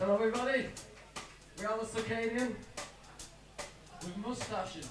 Hello everybody, we are the Circadian with moustaches.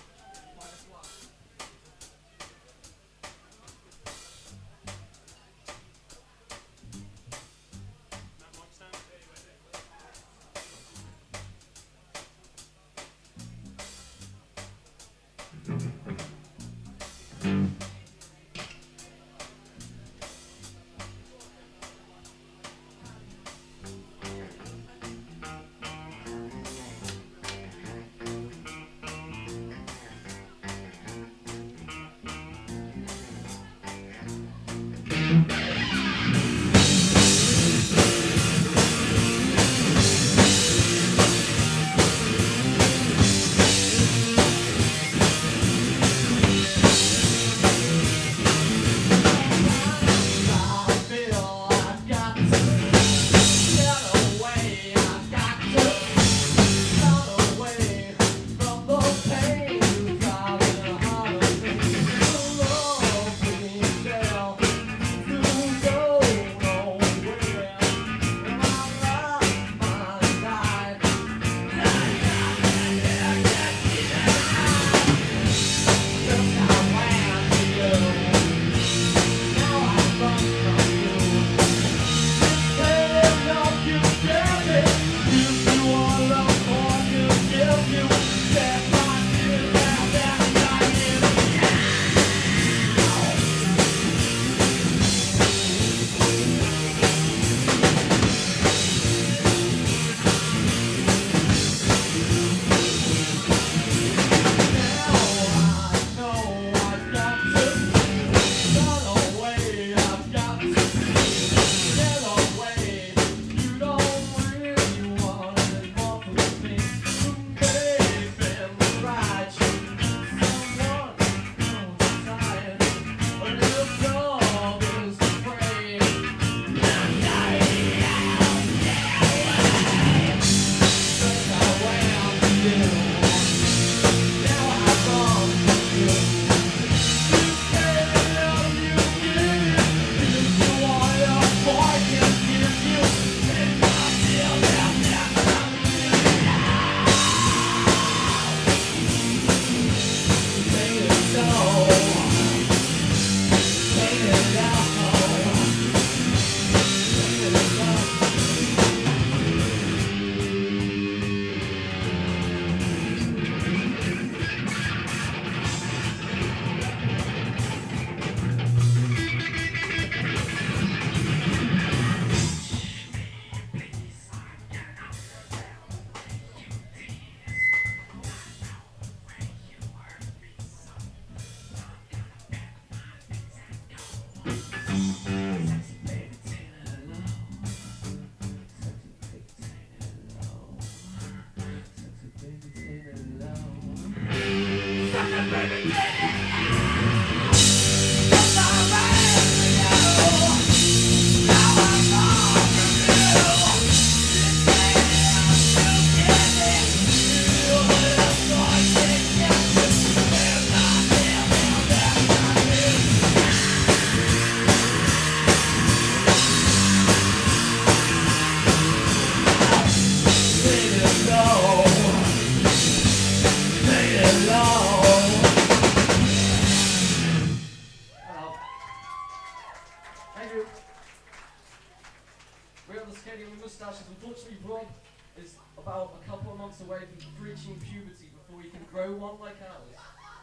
We are the Circadian with moustaches. Unfortunately, Rob is about a couple of months away from reaching puberty before he can grow one like ours.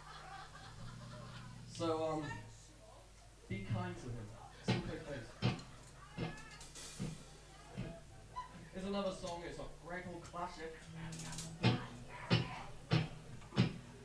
So, be kind to him. Simple face. Here's another song. It's a great old classic.